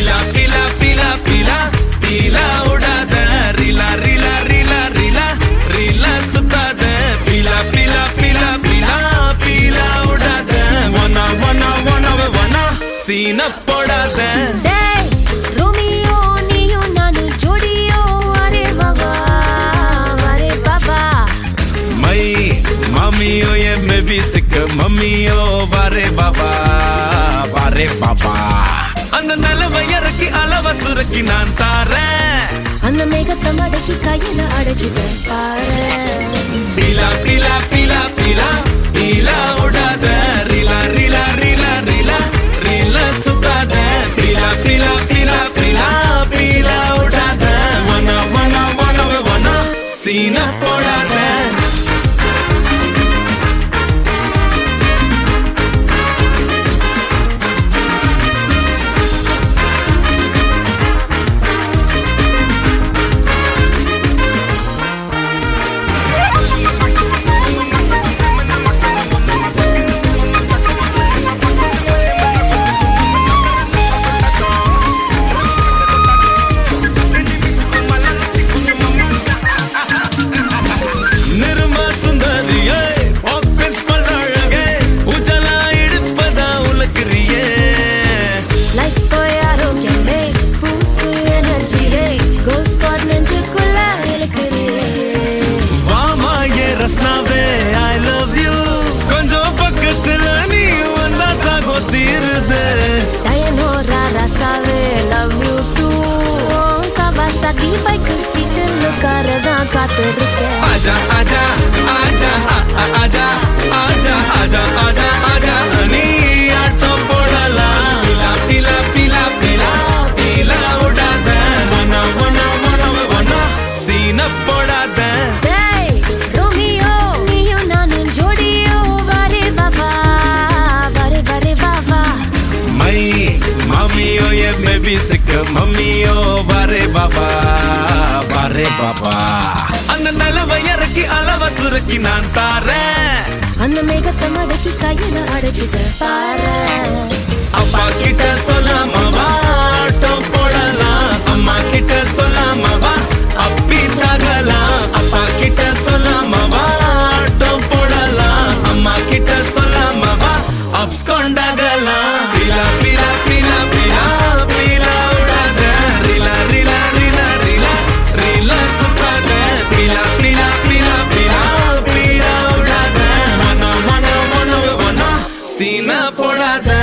पीला पीला पीला पीला पीला उड़ा दे रीला रीला रीला रीला रीला सुता दे पीला पीला पीला पीला पीला उड़ा दे वना वना वना वना सीना पोड़ा दे रोमियो नियो नानु जोड़ियो अरे बाबा मई मम्मियो ये मैं भी सिक मम्मियो वारे बाबा அந்த நிலவையறக்கி அளவ சுரக்கி நான் தாரேன் அந்த மேகத்தை மடக்கி கையில அடைச்சிட்டேன் பாரு பீலா பீலா பீலா பீலா பீலா உடாத ரீலா ரீலா ரீலா ரீலா ரீலா சுத்தாத பீலா பீலா பீலா பீலா பீலா உடாத வனா வனா வனா வனா சீனா போடாத आजा आजा आजा आजा आजा आजा आजा आजा हनी आटो पोड़ला पीला पीला पीला पीला पीला उड़ा दे वना वना वना वना सीना पोड़ा दे रोमियो नियो नानु जोड़ियो वारे बाबा मई मम्मियो ये मैं भी सिक मम्मियो वारे बाबा அந்த நிலவையறக்கி அளவ சுரக்கி நான் தாரேன் அந்த மேகத்தை மடக்கி கையில அடைச்சிட்டேன் பாரு அப்பா கிட்ட சொல்லாமவா ஆட்டோ போடலாம் அம்மா கிட்ட சொல்லாமவா அப்பி தகலாம் அப்பா கிட்ட சொல்லாமவா ஆட்டோ போடலாம் அம்மா கிட்ட சொல்லாமவா அப்ஸ் கொண்டாகலாம் பீலா பீலா பீலா பீலா பீலா உடாத ரீலா ரீலா ரீலா ரீலா ரீலா சுத்தாத பீலா பீலா பீலா பீலா பீலா உடாத வனா வனா வனா வனா சீனா போடாத